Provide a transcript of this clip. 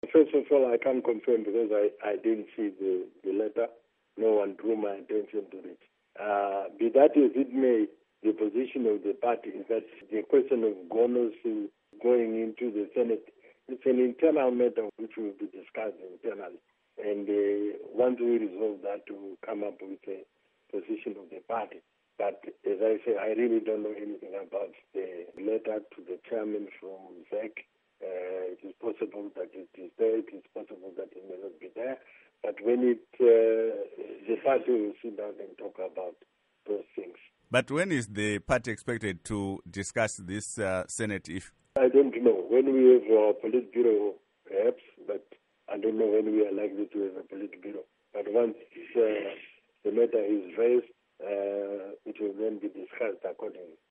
first of all, I can't confirm because I didn't see the letter. No one drew my attention to it. Be that as it may, the position of the party is that the question of Gonos going into the Senate, it's an internal matter which will be discussed internally. And once we resolve that, we'll come up with a position of the party. But as I say, I really don't know anything about the letter to the chairman from ZEC. It is possible that it is there. It is possible that it may not be there. But when the party will sit down and talk about those things. But when is the party expected to discuss this Senate issue? I don't know. When we have our Politburo, perhaps, but I don't know when we are likely to have a Politburo. But once the matter is raised, it will then be discussed accordingly.